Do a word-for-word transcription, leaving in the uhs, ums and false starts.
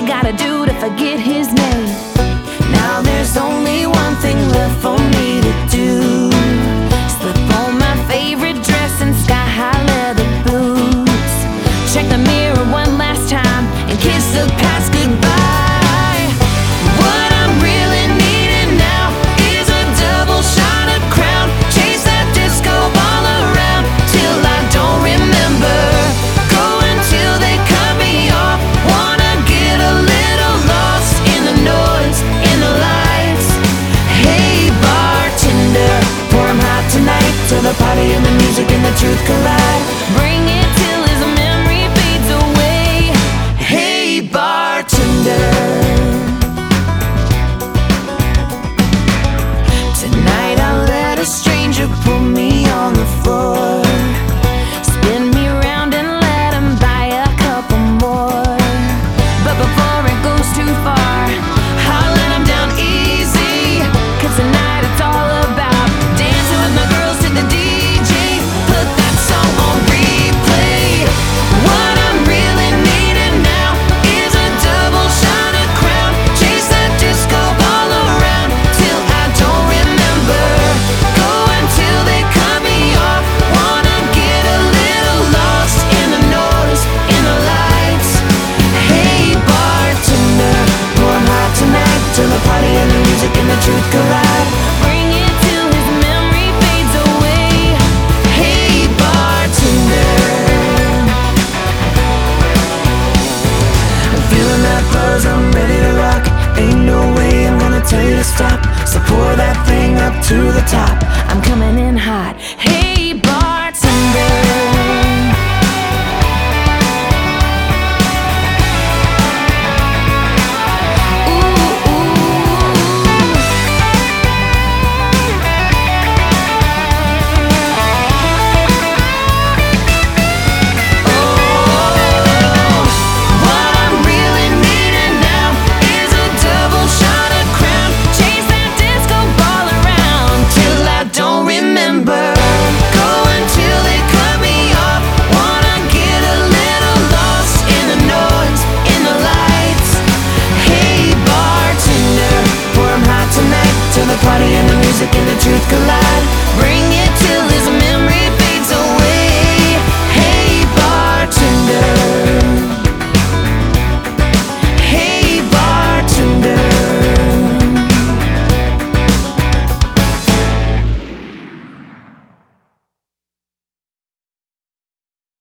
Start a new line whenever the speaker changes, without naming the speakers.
you gotta do to forget his name? Now there's only one thing left for me to do. Slip on my favorite dress and sky-high leather boots. Check the mirror one last time and kiss the past goodbye. What I'm really needing now is a double shot of Crown. Chase that disco ball around till I don't remember. Go until they cut me off. Wanna get a little lost in the noise, in the lights. Hey bartender, pour 'em hot tonight till the party and the music and the truth collide. Bring it till his memory fades away. Hey bartender, tonight I'll let a stranger put me on the floor. Spin me round and let him buy a couple more. But before it goes too far, I'll let him down easy. Cause tonight it's all about dancing with my girls to the D J. Put that song on replay. What I'm really needing now is a double shot of Crown. Chase that disco ball around till I don't remember. Go until they cut me off. Wanna get a little lost in the noise, in the lights. Hey bartender, pour 'em hot tonight till the party and the music and the truth collide. Bring it till his memory fades away. Hey bartender, I'm feeling that buzz, I'm ready to rock. Ain't no way I'm gonna tell you to stop. So pour that thing up to the top.